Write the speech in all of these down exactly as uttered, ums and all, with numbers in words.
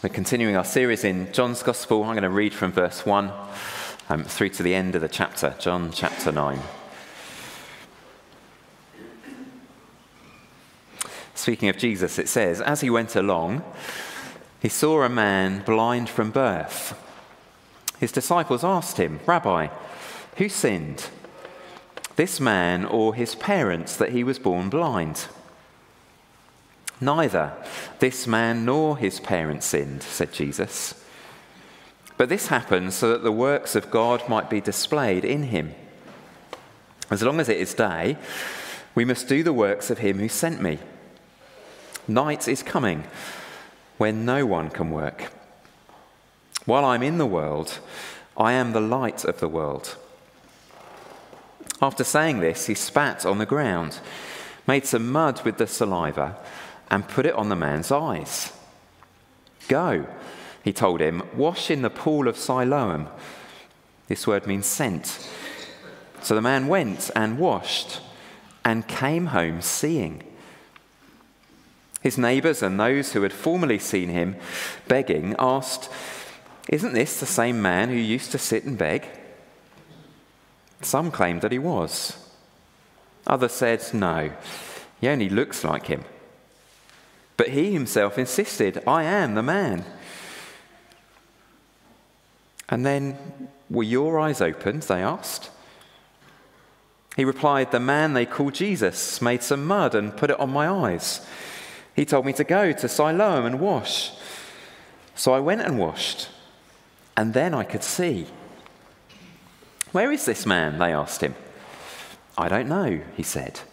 We're continuing our series in John's Gospel. I'm going to read from verse one um, through to the end of the chapter, John chapter nine. Speaking of Jesus, it says, as he went along, he saw a man blind from birth. His disciples asked him, Rabbi, who sinned, this man or his parents, that he was born blind? Neither this man nor his parents sinned, said Jesus. But this happened so that the works of God might be displayed in him. As long as it is day, we must do the works of him who sent me. Night is coming when no one can work. While I'm in the world, I am the light of the world. After saying this, he spat on the ground, made some mud with the saliva, and put it on the man's eyes. Go, he told him, wash in the pool of Siloam. This word means sent. So the man went and washed and came home seeing. His neighbours and those who had formerly seen him begging asked, isn't this the same man who used to sit and beg? Some claimed that he was. Others said, no, he only looks like him. But he himself insisted, I am the man. And then, were your eyes opened, they asked. He replied, the man they call Jesus made some mud and put it on my eyes. He told me to go to Siloam and wash. So I went and washed, and then I could see. Where is this man? They asked him. I don't know, he said.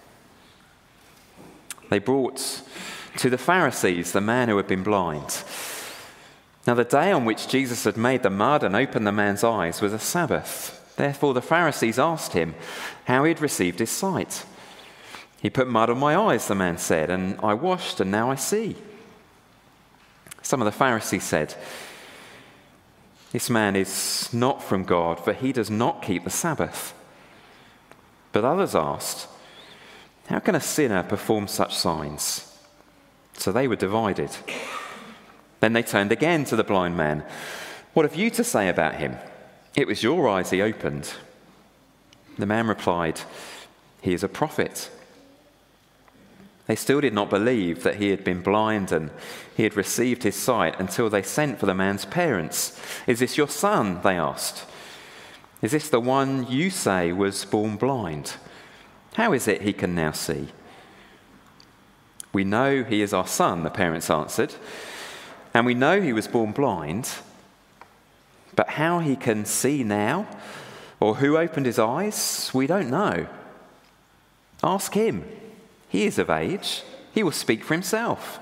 They brought to the Pharisees the man who had been blind. Now the day on which Jesus had made the mud and opened the man's eyes was a Sabbath. Therefore the Pharisees asked him how he had received his sight. He put mud on my eyes, the man said, and I washed and now I see. Some of the Pharisees said, this man is not from God, for he does not keep the Sabbath. But others asked, how can a sinner perform such signs? So they were divided. Then they turned again to the blind man. What have you to say about him? It was your eyes he opened. The man replied, he is a prophet. They still did not believe that he had been blind and he had received his sight until they sent for the man's parents. Is this your son? They asked. Is this the one you say was born blind? How is it he can now see? We know he is our son, the parents answered, and we know he was born blind, but how he can see now, or who opened his eyes, we don't know. Ask him. He is of age. He will speak for himself.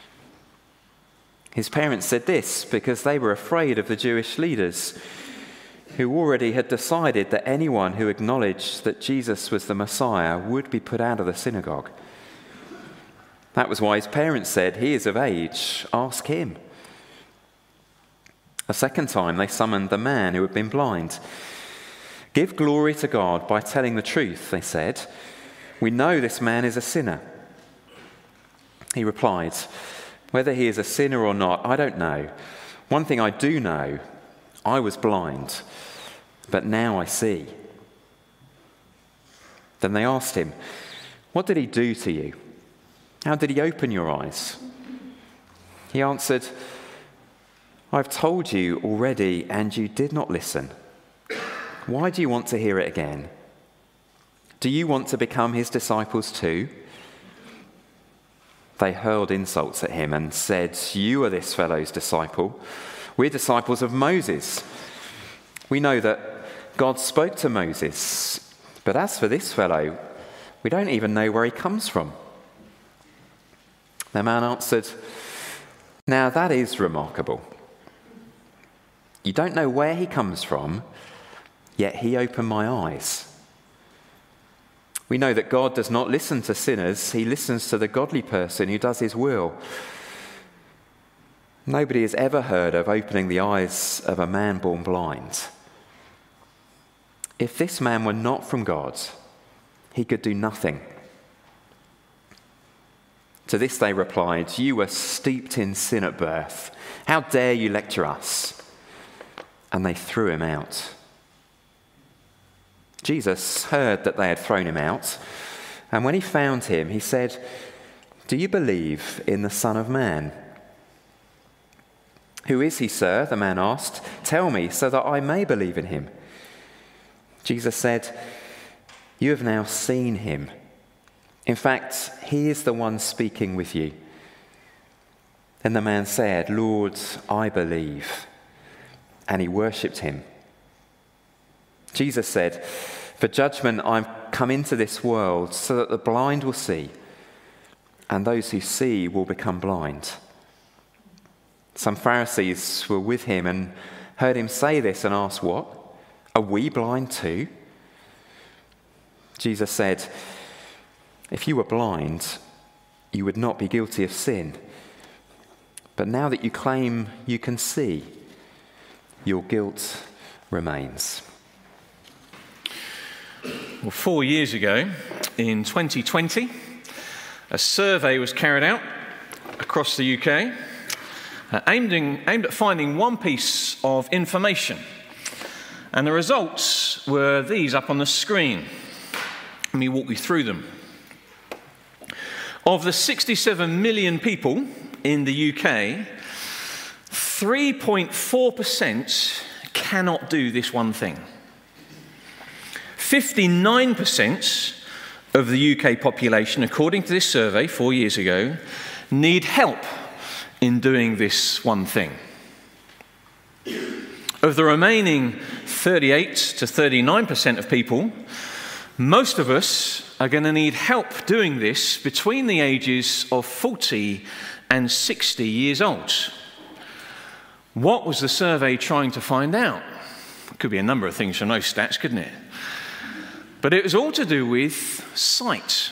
His parents said this because they were afraid of the Jewish leaders, who already had decided that anyone who acknowledged that Jesus was the Messiah would be put out of the synagogue. That was why his parents said, he is of age, ask him. A second time they summoned the man who had been blind. Give glory to God by telling the truth, they said. We know this man is a sinner. He replied, whether he is a sinner or not, I don't know. One thing I do know, I was blind, but now I see. Then they asked him, what did he do to you? How did he open your eyes? He answered, I've told you already, and you did not listen. Why do you want to hear it again? Do you want to become his disciples too? They hurled insults at him and said, you are this fellow's disciple. We're disciples of Moses. We know that God spoke to Moses, but as for this fellow, we don't even know where he comes from. The man answered, now that is remarkable. You don't know where he comes from, yet he opened my eyes. We know that God does not listen to sinners, he listens to the godly person who does his will. Nobody has ever heard of opening the eyes of a man born blind. If this man were not from God, he could do nothing. To this they replied, "You were steeped in sin at birth. How dare you lecture us?" And they threw him out. Jesus heard that they had thrown him out, and when he found him, he said, "Do you believe in the Son of Man?" "Who is he, sir?" the man asked. "Tell me, so that I may believe in him." Jesus said, "You have now seen him. In fact, he is the one speaking with you." Then the man said, "Lord, I believe." And he worshipped him. Jesus said, "For judgment I've come into this world, so that the blind will see, and those who see will become blind." Some Pharisees were with him and heard him say this and asked, "What? Are we blind too?" Jesus said, "If you were blind, you would not be guilty of sin. But now that you claim you can see, your guilt remains." Well, four years ago, in twenty twenty, a survey was carried out across the U K uh, aimed, in, aimed at finding one piece of information. And the results were these up on the screen. Let me walk you through them. Of the sixty-seven million people in the U K, three point four percent cannot do this one thing. fifty-nine percent of the U K population, according to this survey four years ago, need help in doing this one thing. Of the remaining thirty-eight to thirty-nine percent of people, most of us are going to need help doing this between the ages of forty and sixty years old. What was the survey trying to find out? It could be a number of things from those stats, couldn't it? But it was all to do with sight,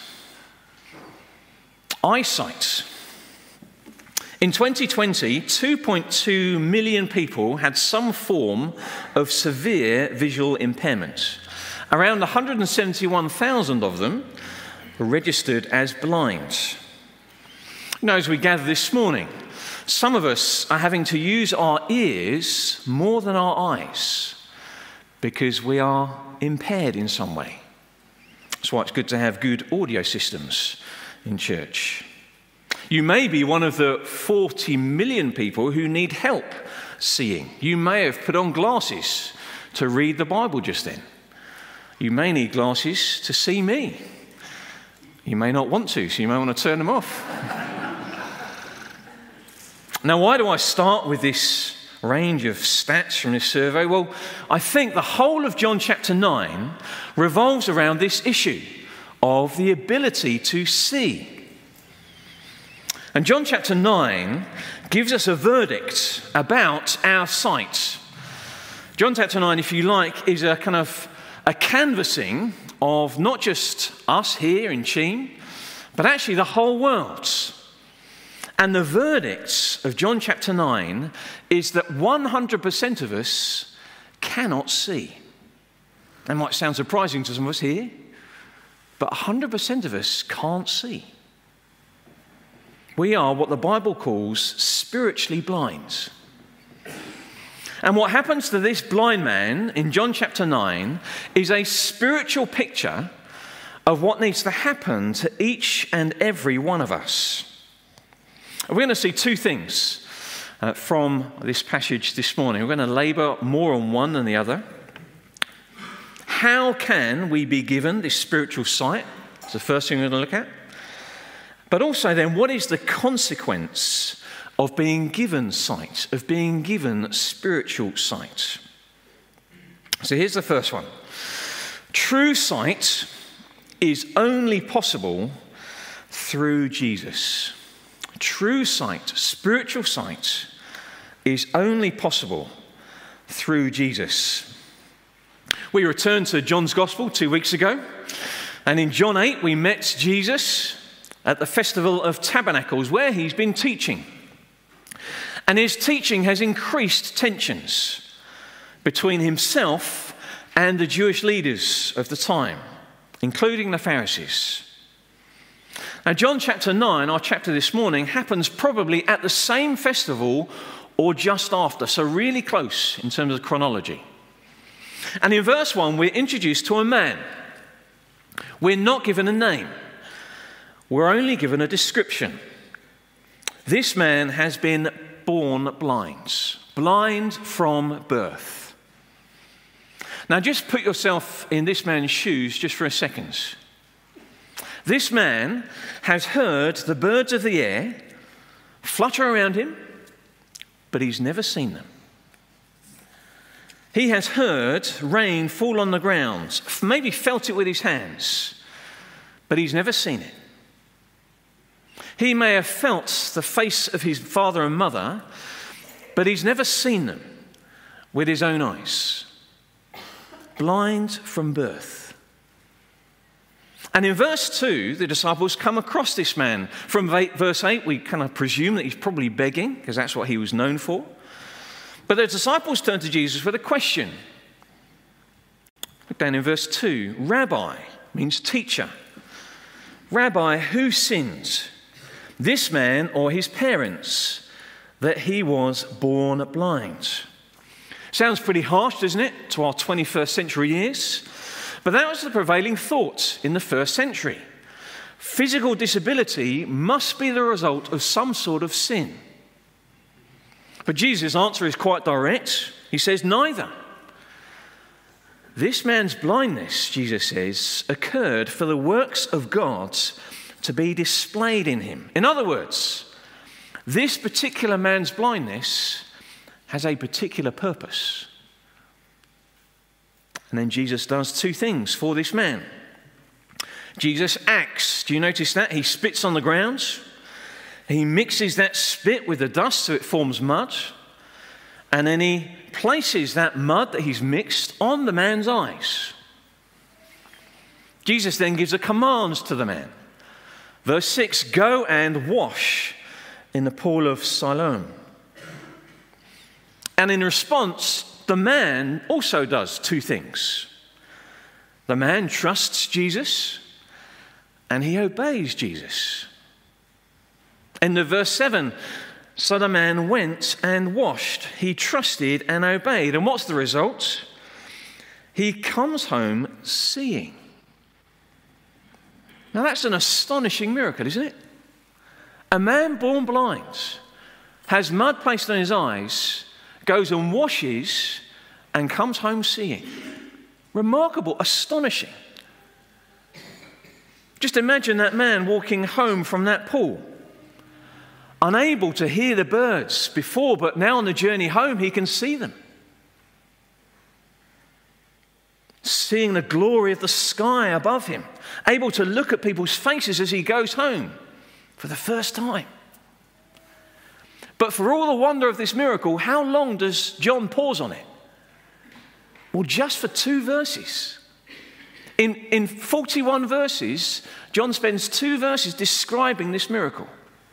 eyesight. In twenty twenty, two point two million people had some form of severe visual impairment. Around one hundred seventy-one thousand of them were registered as blind. Now, as we gather this morning, some of us are having to use our ears more than our eyes because we are impaired in some way. That's why it's good to have good audio systems in church. You may be one of the forty million people who need help seeing. You may have put on glasses to read the Bible just then. You may need glasses to see me. You may not want to, so you may want to turn them off. Now, why do I start with this range of stats from this survey? Well, I think the whole of John chapter nine revolves around this issue of the ability to see. And John chapter nine gives us a verdict about our sight. John chapter nine, if you like, is a kind of a canvassing of not just us here in Cheam, but actually the whole world. And the verdict of John chapter nine is that one hundred percent of us cannot see. That might sound surprising to some of us here, but one hundred percent of us can't see. We are what the Bible calls spiritually blind. And what happens to this blind man in John chapter nine is a spiritual picture of what needs to happen to each and every one of us. We're going to see two things uh, from this passage this morning. We're going to labour more on one than the other. How can we be given this spiritual sight? That's the first thing we're going to look at. But also then, what is the consequence of being given sight, of being given spiritual sight? So here's the first one. True sight is only possible through Jesus. True sight, spiritual sight, is only possible through Jesus. We returned to John's Gospel two weeks ago, and in John eight we met Jesus at the Festival of Tabernacles, where he's been teaching. And his teaching has increased tensions between himself and the Jewish leaders of the time, including the Pharisees. Now, John chapter nine, our chapter this morning, happens probably at the same festival or just after, so really close in terms of chronology. And in verse one, we're introduced to a man. We're not given a name. We're only given a description. This man has been born blind, blind from birth. Now, just put yourself in this man's shoes just for a second. This man has heard the birds of the air flutter around him, but he's never seen them. He has heard rain fall on the ground, maybe felt it with his hands, but he's never seen it. He may have felt the face of his father and mother, but he's never seen them with his own eyes. Blind from birth. And in verse two, the disciples come across this man. From verse eight, we kind of presume that he's probably begging, because that's what he was known for. But the disciples turn to Jesus with a question. Look down in verse two. Rabbi means teacher. Rabbi, who sinned, this man or his parents, that he was born blind? Sounds pretty harsh, doesn't it, to our twenty-first century ears? But that was the prevailing thought in the first century. Physical disability must be the result of some sort of sin. But Jesus' answer is quite direct. He says, neither. This man's blindness, Jesus says, occurred for the works of God to be displayed in him. In other words, this particular man's blindness has a particular purpose. And then Jesus does two things for this man. Jesus acts. Do you notice that? He spits on the ground. He mixes that spit with the dust so it forms mud. And then he places that mud that he's mixed on the man's eyes. Jesus then gives a command to the man. Verse six, go and wash in the pool of Siloam. And in response, the man also does two things. The man trusts Jesus and he obeys Jesus. In the verse seven, so the man went and washed. He trusted and obeyed. And what's the result? He comes home seeing. Now that's an astonishing miracle, isn't it? A man born blind has mud placed on his eyes, goes and washes, and comes home seeing. Remarkable, astonishing. Just imagine that man walking home from that pool, unable to hear the birds before, but now on the journey home he can see them. Seeing the glory of the sky above him, able to look at people's faces as he goes home for the first time. But for all the wonder of this miracle, how long does John pause on it? Well, just for two verses. In, in forty-one verses, John spends two verses describing this miracle.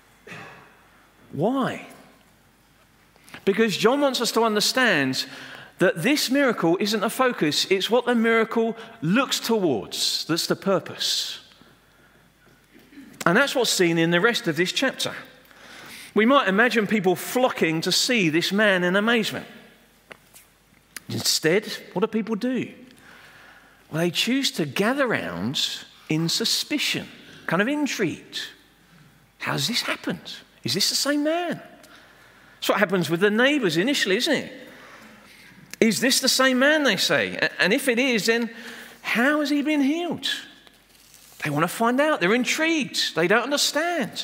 Why? Because John wants us to understand that this miracle isn't a focus, it's what the miracle looks towards that's the purpose. And that's what's seen in the rest of this chapter. We might imagine people flocking to see this man in amazement. Instead, what do people do? Well, they choose to gather round in suspicion, kind of intrigued. How's this happened? Is this the same man? That's what happens with the neighbours initially, isn't it? Is this the same man, they say? And if it is, then how has he been healed? They want to find out. They're intrigued. They don't understand.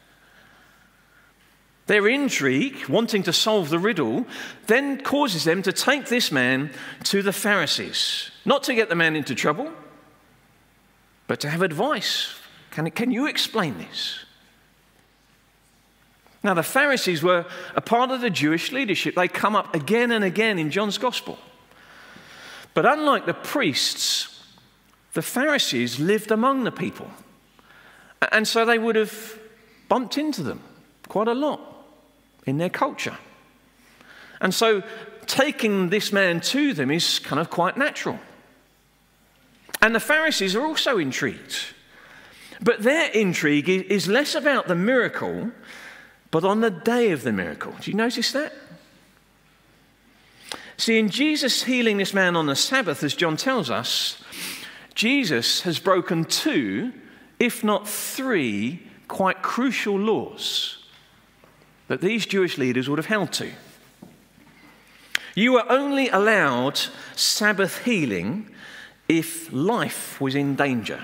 Their intrigue, wanting to solve the riddle, then causes them to take this man to the Pharisees. Not to get the man into trouble, but to have advice. Can, can you explain this? Now, the Pharisees were a part of the Jewish leadership. They come up again and again in John's Gospel. But unlike the priests, the Pharisees lived among the people. And so they would have bumped into them quite a lot in their culture. And so taking this man to them is kind of quite natural. And the Pharisees are also intrigued. But their intrigue is less about the miracle, but on the day of the miracle. Do you notice that? See, in Jesus healing this man on the Sabbath, as John tells us, Jesus has broken two, if not three, quite crucial laws that these Jewish leaders would have held to. You were only allowed Sabbath healing if life was in danger.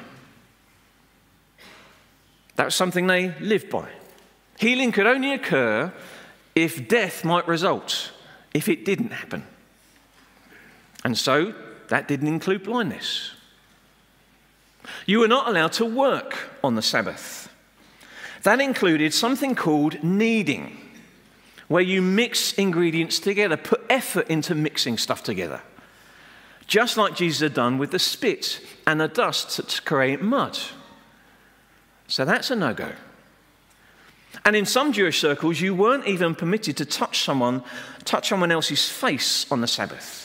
That was something they lived by. Healing could only occur if death might result, if it didn't happen. And so that didn't include blindness. You were not allowed to work on the Sabbath. That included something called kneading, where you mix ingredients together, put effort into mixing stuff together. Just like Jesus had done with the spit and the dust to create mud. So that's a no-go. And in some Jewish circles, you weren't even permitted to touch someone, touch someone else's face on the Sabbath.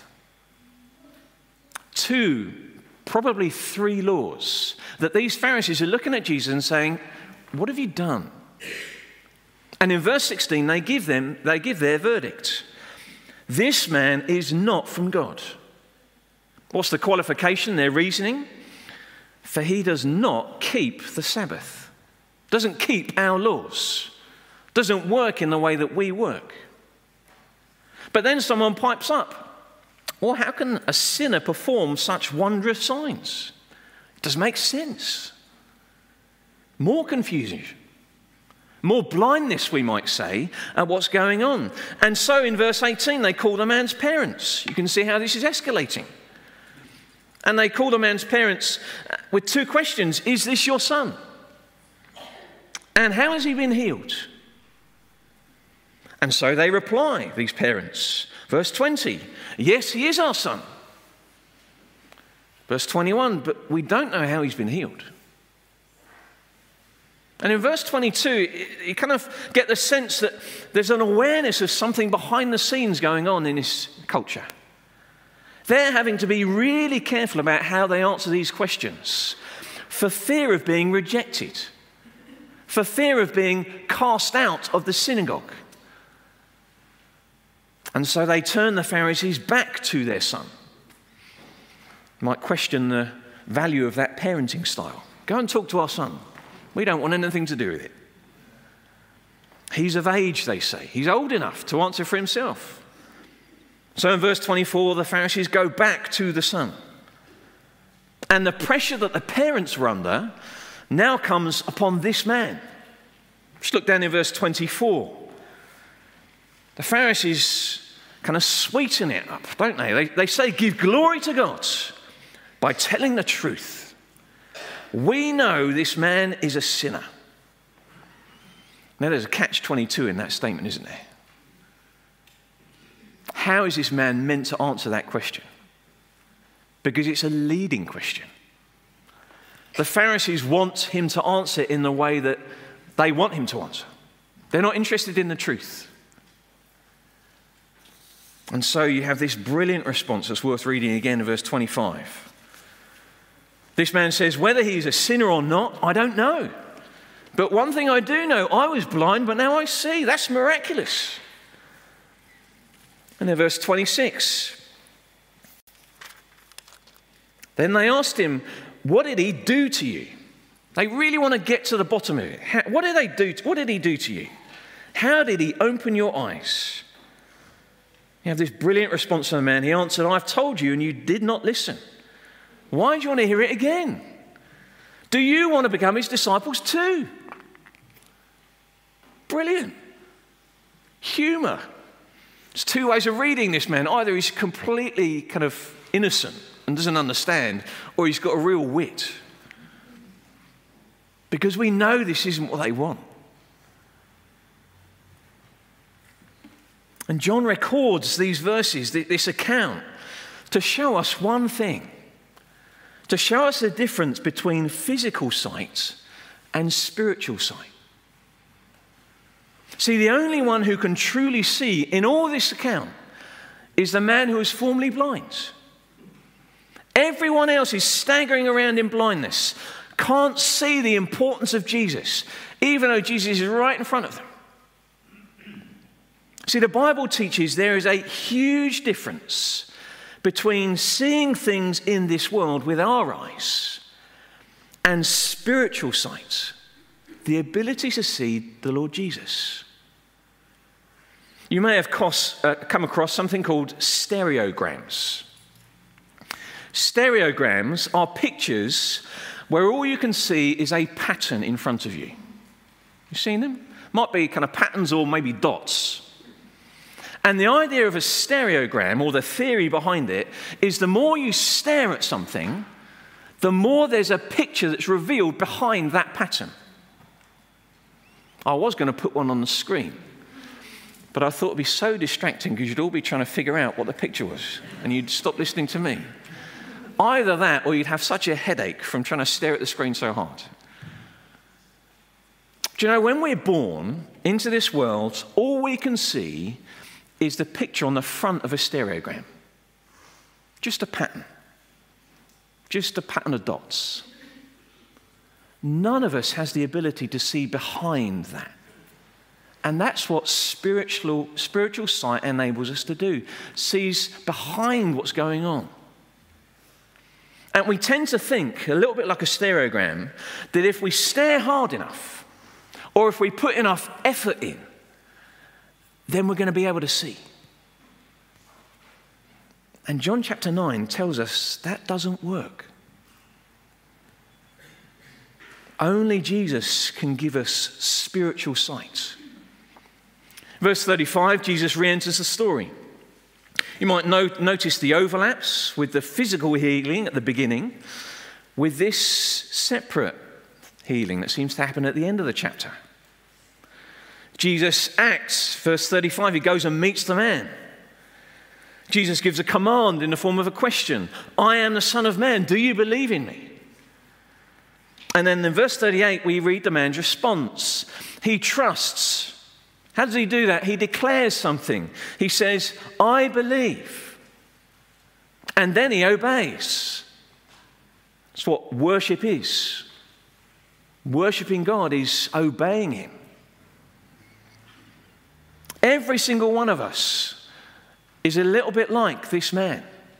Two, probably three laws that these Pharisees are looking at Jesus and saying, what have you done? And in verse sixteen, they give them, they give their verdict. This man is not from God. What's the qualification, their reasoning? For he does not keep the Sabbath. Doesn't keep our laws. Doesn't work in the way that we work. But then someone pipes up. Well, how can a sinner perform such wondrous signs? It doesn't make sense. More confusion. More blindness, we might say, at what's going on. And so in verse eighteen, they call the man's parents. You can see how this is escalating. And they call the man's parents with two questions. Is this your son? And how has he been healed? And so they reply, these parents. Verse twenty, yes, he is our son. Verse twenty-one, but we don't know how he's been healed. And in verse twenty-two, you kind of get the sense that there's an awareness of something behind the scenes going on in this culture. They're having to be really careful about how they answer these questions for fear of being rejected, for fear of being cast out of the synagogue. And so they turn the Pharisees back to their son. You might question the value of that parenting style. Go and talk to our son. We don't want anything to do with it. He's of age, they say. He's old enough to answer for himself. So in verse twenty-four, the Pharisees go back to the son. And the pressure that the parents were under now comes upon this man. Just look down in verse twenty-four. The Pharisees kind of sweeten it up, don't they? They, they say, give glory to God by telling the truth. We know this man is a sinner. Now, there's a catch twenty-two in that statement, isn't there? How is this man meant to answer that question? Because it's a leading question. The Pharisees want him to answer in the way that they want him to answer. They're not interested in the truth. And so you have this brilliant response that's worth reading again in verse twenty-five. This man says, whether he's a sinner or not, I don't know. But one thing I do know, I was blind, but now I see. That's miraculous. And in verse twenty-six, then they asked him, what did he do to you? They really want to get to the bottom of it. How, what did they do? What did he do to you? How did he open your eyes? You have this brilliant response from the man. He answered, I've told you and you did not listen. Why do you want to hear it again? Do you want to become his disciples too? Brilliant. Humor. There's two ways of reading this man. Either he's completely kind of innocent and doesn't understand, or he's got a real wit. Because we know this isn't what they want. And John records these verses, this account, to show us one thing. To show us the difference between physical sight and spiritual sight. See, the only one who can truly see in all this account is the man who was formerly blind. Everyone else is staggering around in blindness, can't see the importance of Jesus, even though Jesus is right in front of them. See, the Bible teaches there is a huge difference between seeing things in this world with our eyes and spiritual sight, the ability to see the Lord Jesus. You may have cost, uh, come across something called stereograms. Stereograms are pictures where all you can see is a pattern in front of you. You've seen them? Might be kind of patterns or maybe dots. And the idea of a stereogram, or the theory behind it, is the more you stare at something, the more there's a picture that's revealed behind that pattern. I was going to put one on the screen, but I thought it'd be so distracting because you'd all be trying to figure out what the picture was, and you'd stop listening to me. Either that, or you'd have such a headache from trying to stare at the screen so hard. Do you know, when we're born into this world, all we can see is the picture on the front of a stereogram. Just a pattern. Just a pattern of dots. None of us has the ability to see behind that. And that's what spiritual, spiritual sight enables us to do. Sees behind what's going on. And we tend to think, a little bit like a stereogram, that if we stare hard enough, or if we put enough effort in, then we're going to be able to see. And John chapter nine tells us that doesn't work. Only Jesus can give us spiritual sight. Verse thirty-five, Jesus re-enters the story. You might no- notice the overlaps with the physical healing at the beginning with this separate healing that seems to happen at the end of the chapter. Jesus acts, verse thirty-five, he goes and meets the man. Jesus gives a command in the form of a question. I am the Son of Man. Do you believe in me? And then in verse thirty-eight, we read the man's response. He trusts. How does he do that? He declares something. He says, I believe. And then he obeys. That's what worship is. Worshipping God is obeying him. Every single one of us is a little bit like this man.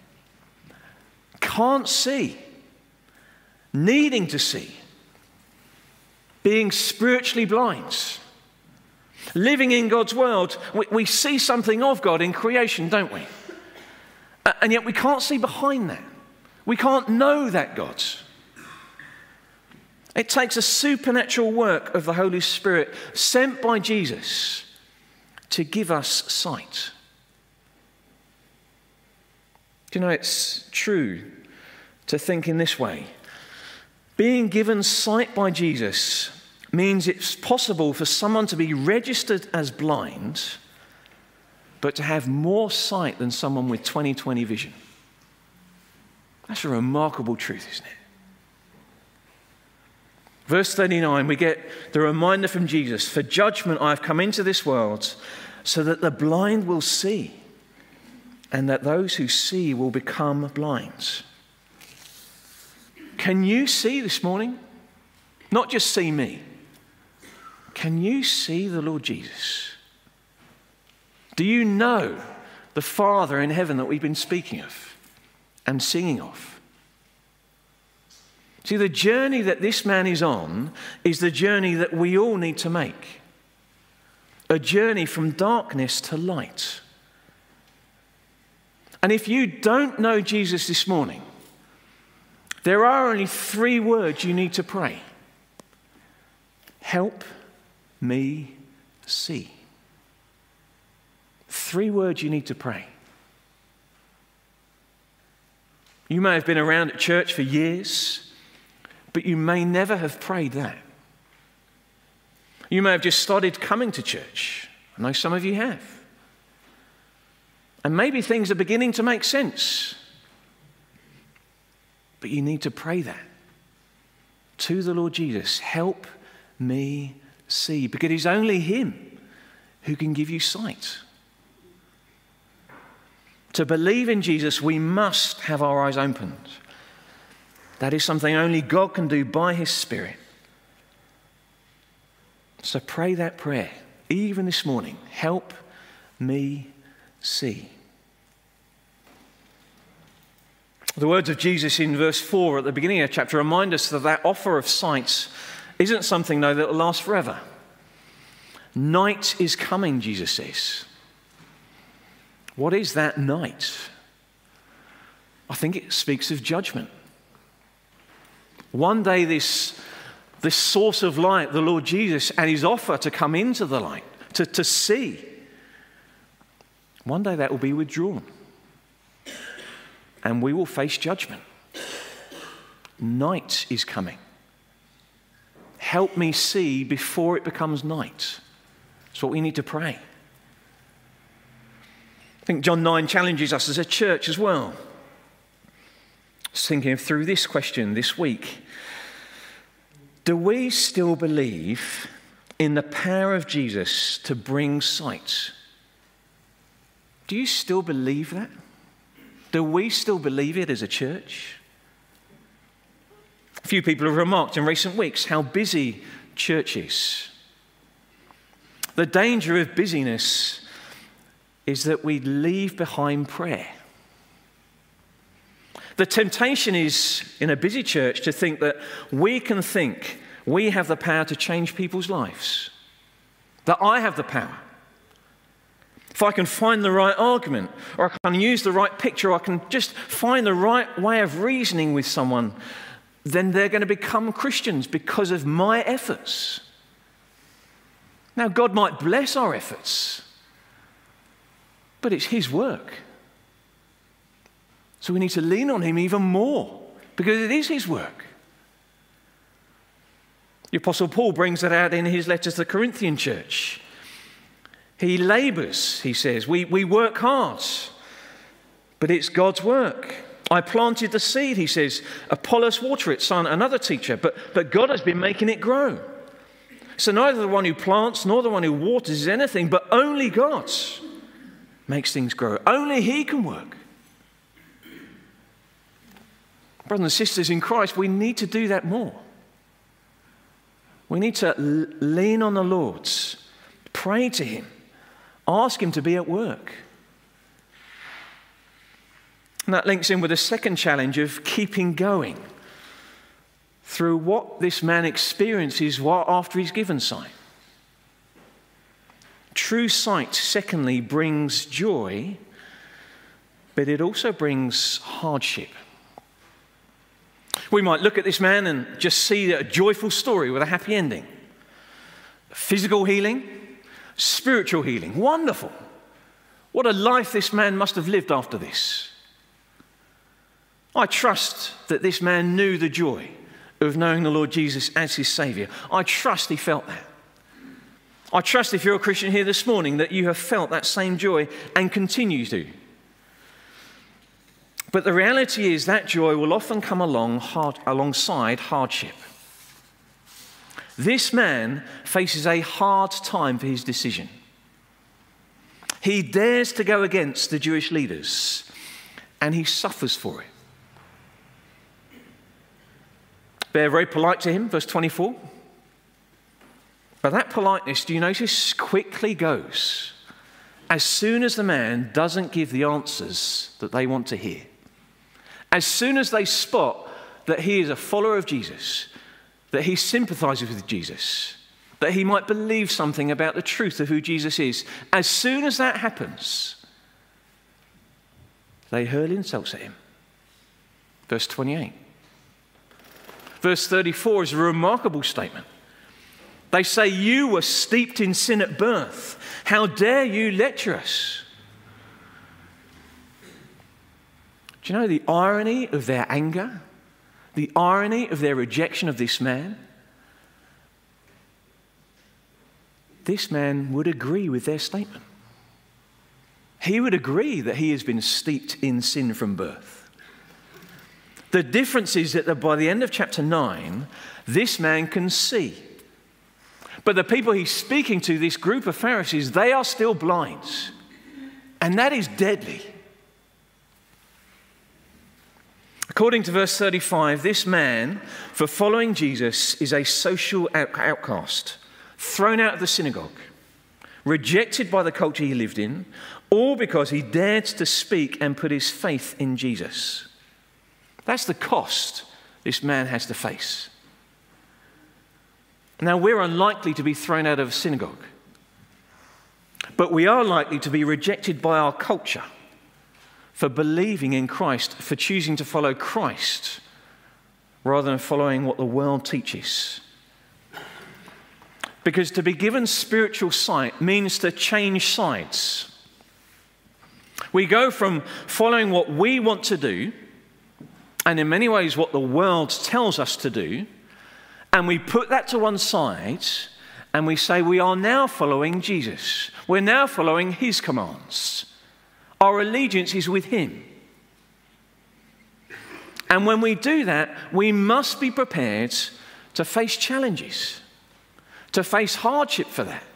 Can't see, needing to see, being spiritually blind. Living in God's world, we, we see something of God in creation, don't we? And yet we can't see behind that. We can't know that God. It takes a supernatural work of the Holy Spirit sent by Jesus to give us sight. Do you know, it's true to think in this way. Being given sight by Jesus means it's possible for someone to be registered as blind, but to have more sight than someone with twenty twenty vision. That's a remarkable truth, isn't it? Verse thirty-nine, we get the reminder from Jesus, for judgment I have come into this world, so that the blind will see, and that those who see will become blind. Can you see this morning? Not just see me. Can you see the Lord Jesus? Do you know the Father in heaven that we've been speaking of and singing of? See, the journey that this man is on is the journey that we all need to make. A journey from darkness to light. And if you don't know Jesus this morning, there are only three words you need to pray. Help me see. Three words you need to pray. You may have been around at church for years, but you may never have prayed that. You may have just started coming to church. I know some of you have. And maybe things are beginning to make sense. But you need to pray that to the Lord Jesus. Help me see. Because it's only him who can give you sight. To believe in Jesus, we must have our eyes opened. That is something only God can do by his Spirit. So pray that prayer, even this morning. Help me see. The words of Jesus in verse four at the beginning of the chapter remind us that that offer of sight isn't something, though, that will last forever. Night is coming, Jesus says. What is that night? I think it speaks of judgment. One day this, this source of light, the Lord Jesus, and his offer to come into the light, to, to see, one day that will be withdrawn. And we will face judgment. Night is coming. Help me see before it becomes night. That's what we need to pray. I think John nine challenges us as a church as well. I was thinking through this question this week. Do we still believe in the power of Jesus to bring sight? Do you still believe that? Do we still believe it as a church? A few people have remarked in recent weeks how busy church is. The danger of busyness is that we leave behind prayer. The temptation is, in a busy church, to think that we can think we have the power to change people's lives. That I have the power. If I can find the right argument, or I can use the right picture, or I can just find the right way of reasoning with someone, then they're going to become Christians because of my efforts. Now, God might bless our efforts, but it's his work. So we need to lean on him even more, because it is his work. The Apostle Paul brings that out in his letter to the Corinthian church. He labors, he says. We, we work hard, but it's God's work. I planted the seed, he says. Apollos watered it, son, another teacher, but, but God has been making it grow. So neither the one who plants nor the one who waters is anything, but only God makes things grow. Only he can work. Brothers and sisters in Christ, we need to do that more. We need to l- lean on the Lord, pray to him, ask him to be at work. And that links in with the second challenge of keeping going through what this man experiences after he's given sight. True sight, secondly, brings joy, but it also brings hardship. We might look at this man and just see a joyful story with a happy ending. Physical healing, spiritual healing. Wonderful. What a life this man must have lived after this. I trust that this man knew the joy of knowing the Lord Jesus as his Saviour. I trust he felt that. I trust if you're a Christian here this morning that you have felt that same joy and continue to. But the reality is that joy will often come along hard, alongside hardship. This man faces a hard time for his decision. He dares to go against the Jewish leaders, and he suffers for it. They're very polite to him, verse twenty-four. But that politeness, do you notice, quickly goes as soon as the man doesn't give the answers that they want to hear. As soon as they spot that he is a follower of Jesus, that he sympathizes with Jesus, that he might believe something about the truth of who Jesus is, as soon as that happens, they hurl insults at him. Verse twenty-eight. Verse thirty-four is a remarkable statement. They say, you were steeped in sin at birth. How dare you lecture us? Do you know the irony of their anger? The irony of their rejection of this man? This man would agree with their statement. He would agree that he has been steeped in sin from birth. The difference is that by the end of chapter nine, this man can see. But the people he's speaking to, this group of Pharisees, they are still blind. And that is deadly. According to verse thirty-five, this man, for following Jesus, is a social outcast, thrown out of the synagogue, rejected by the culture he lived in, all because he dared to speak and put his faith in Jesus. That's the cost this man has to face. Now, we're unlikely to be thrown out of a synagogue, but we are likely to be rejected by our culture for believing in Christ, for choosing to follow Christ rather than following what the world teaches. Because to be given spiritual sight means to change sides. We go from following what we want to do, and in many ways what the world tells us to do, and we put that to one side, and we say we are now following Jesus. We're now following his commands. Our allegiance is with him. And when we do that, we must be prepared to face challenges, to face hardship for that.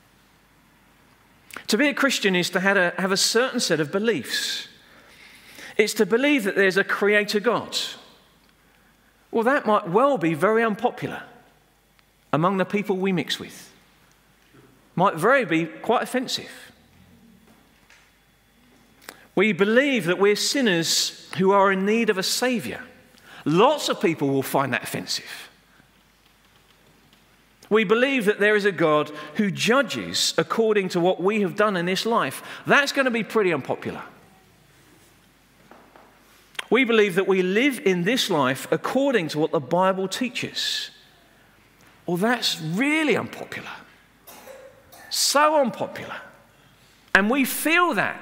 To be a Christian is to have a, have a certain set of beliefs. It's to believe that there's a creator God. Well, that might well be very unpopular among the people we mix with. Might very be quite offensive. We believe that we're sinners who are in need of a saviour. Lots of people will find that offensive. We believe that there is a God who judges according to what we have done in this life. That's going to be pretty unpopular. We believe that we live in this life according to what the Bible teaches. Well, that's really unpopular. So unpopular. And we feel that.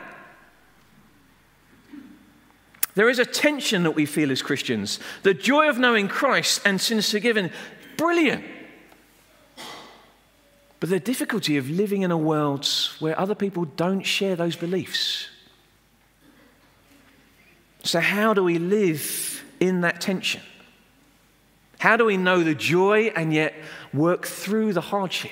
There is a tension that we feel as Christians. The joy of knowing Christ and sins forgiven, brilliant. But the difficulty of living in a world where other people don't share those beliefs. So how do we live in that tension? How do we know the joy and yet work through the hardship?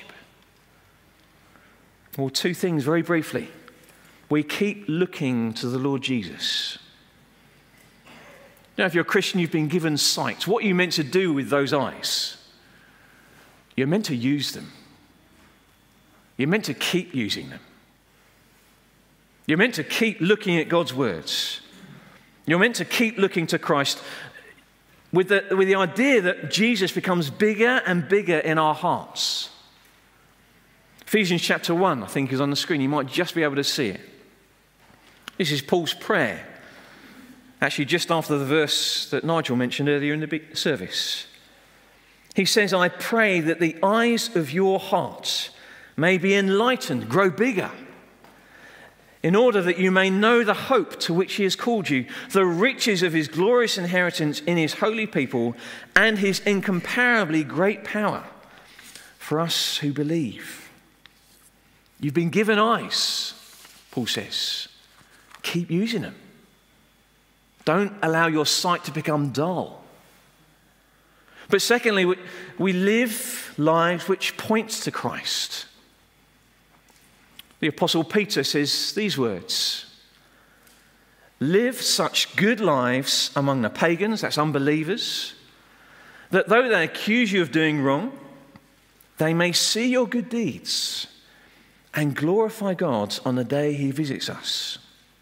Well, two things very briefly. We keep looking to the Lord Jesus. Now, if you're a Christian, you've been given sight. What are you meant to do with those eyes? You're meant to use them. You're meant to keep using them. You're meant to keep looking at God's words. You're meant to keep looking to Christ with the, with the idea that Jesus becomes bigger and bigger in our hearts. Ephesians chapter one, I think, is on the screen. You might just be able to see it. This is Paul's prayer. Actually, just after the verse that Nigel mentioned earlier in the service. He says, I pray that the eyes of your heart may be enlightened, grow bigger, in order that you may know the hope to which he has called you, the riches of his glorious inheritance in his holy people, and his incomparably great power for us who believe. You've been given eyes, Paul says. Keep using them. Don't allow your sight to become dull. But secondly, we, we live lives which points to Christ. The Apostle Peter says these words, live such good lives among the pagans, that's unbelievers, that though they accuse you of doing wrong, they may see your good deeds and glorify God on the day he visits us.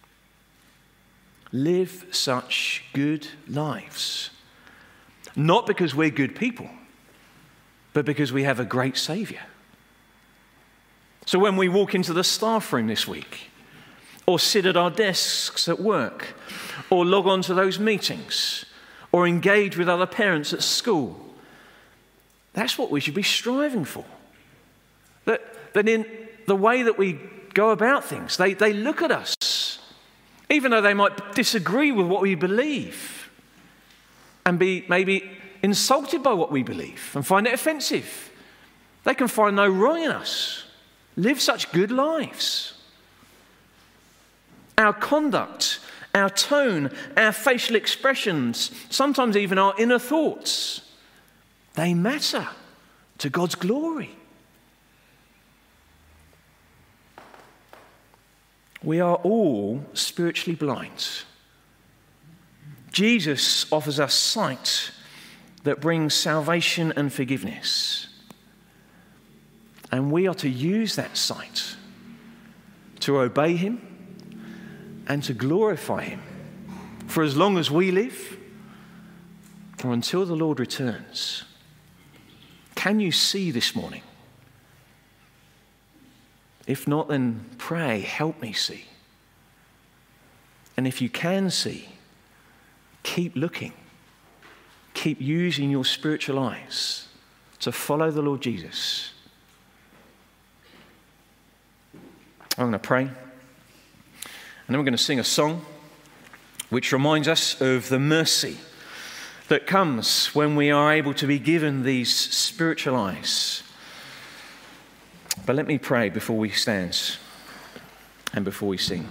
Live such good lives. Not because we're good people, but because we have a great Saviour. So when we walk into the staff room this week, or sit at our desks at work, or log on to those meetings, or engage with other parents at school, that's what we should be striving for. That, that in the way that we go about things, they, they look at us, even though they might disagree with what we believe, and be maybe insulted by what we believe, and find it offensive. They can find no wrong in us. Live such good lives. Our conduct, our tone, our facial expressions, sometimes even our inner thoughts, they matter to God's glory. We are all spiritually blind. Jesus offers us sight that brings salvation and forgiveness. And we are to use that sight to obey him and to glorify him for as long as we live or until the Lord returns. Can you see this morning? If not, then pray, help me see. And if you can see, keep looking. Keep using your spiritual eyes to follow the Lord Jesus. I'm going to pray. And then we're going to sing a song which reminds us of the mercy that comes when we are able to be given these spiritual eyes. But let me pray before we stand and before we sing.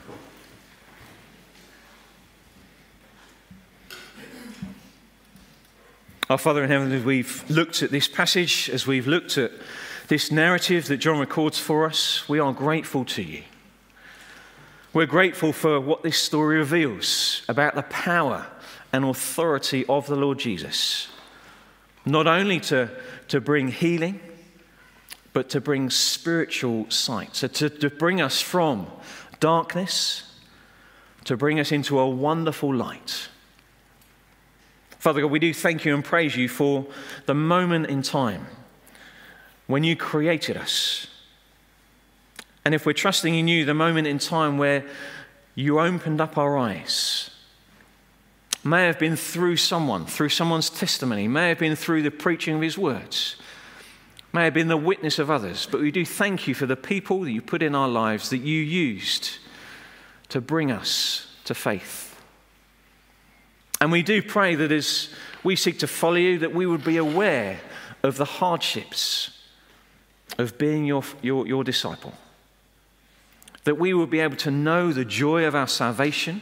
Our Father in heaven, as we've looked at this passage, as we've looked at this narrative that John records for us, we are grateful to you. We're grateful for what this story reveals about the power and authority of the Lord Jesus, not only to, to bring healing, but to bring spiritual sight, so to, to bring us from darkness, to bring us into a wonderful light. Father God, we do thank you and praise you for the moment in time when you created us. And if we're trusting in you, the moment in time where you opened up our eyes, may have been through someone, through someone's testimony, may have been through the preaching of his words, may have been the witness of others. But we do thank you for the people that you put in our lives, that you used to bring us to faith. And we do pray that as we seek to follow you, that we would be aware of the hardships of being your, your, your disciple. That we would be able to know the joy of our salvation,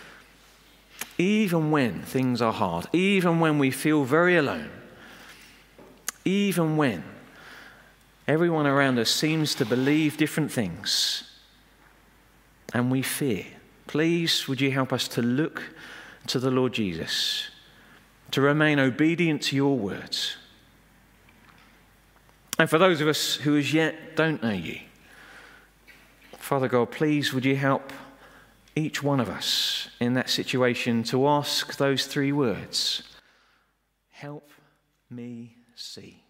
even when things are hard, even when we feel very alone, even when everyone around us seems to believe different things and we fear. Please, would you help us to look to the Lord Jesus, to remain obedient to your words. And for those of us who as yet don't know you, Father God, please would you help each one of us in that situation to ask those three words: help me see.